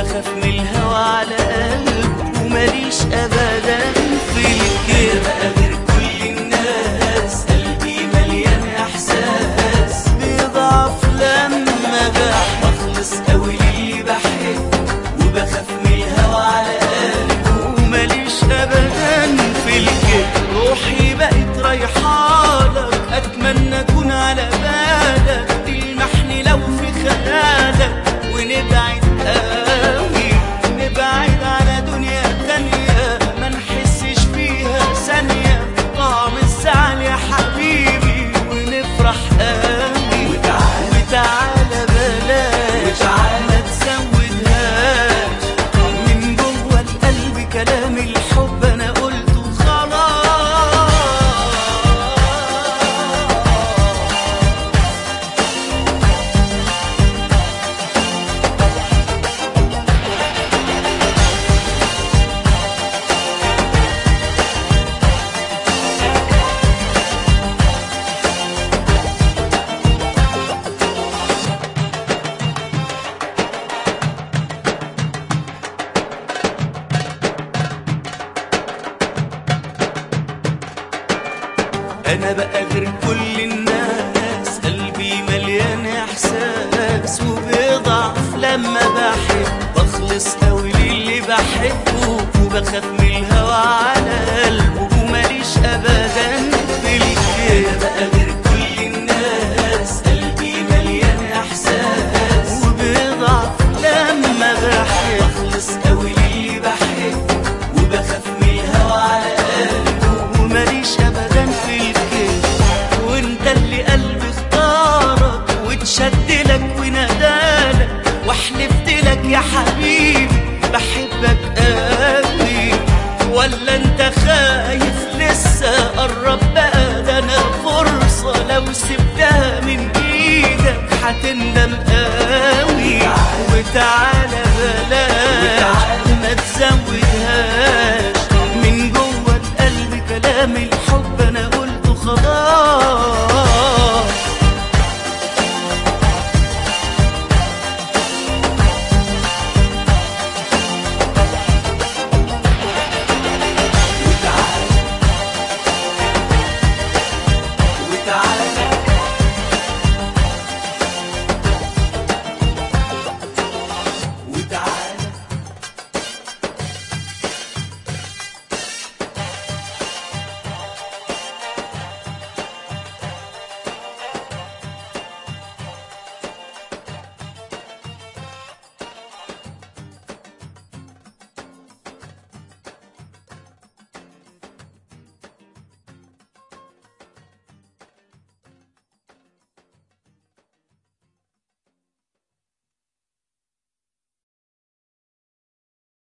وبخاف من الهوى على قلبه وماليش ابدا في الكيف. بقى غير كل الناس قلبي مليان احساس بيضعف لما بخلص قوي للي بحبه وبخاف من الهوى على قلبه وماليش ابدا في الكيف. روحي بقت رايحالك اتمنى اكون على بالك تلمحني لو في خيالك ونبعد قوي نبعد على دنيا تانية ما نحسش فيها ثانية طعم الزعل يا حبيبي ونفرح قوي. وتعالى بلاش ما تزودهاش من جوه القلب كلام الحب انا قلته خلاص. أنا بقى غير كل الناس قلبي مليان إحساس وبيضعف لما بحب بخلص قوي للي بحبه وبخاف من الهوى على قلبه وماليش أبدا في الكيف. أنا بقى غير كل الناس قلبي مليان إحساس وبيضعف لما بحب بخلص قوي للي بحبه وبخاف من الهوى على قلبه وماليش أبدا في الكيف. وانت اللي قلبي اختارك واتشدلك ونادالك وحلفت لك يا حبيبي بحبك قوي. ولا انت خايف لسه قرب بقى ده انا فرصة لو سبتها من ايدك هتندم قوي. وتعالى بلاش ما تزودهاش من جوه القلب كلام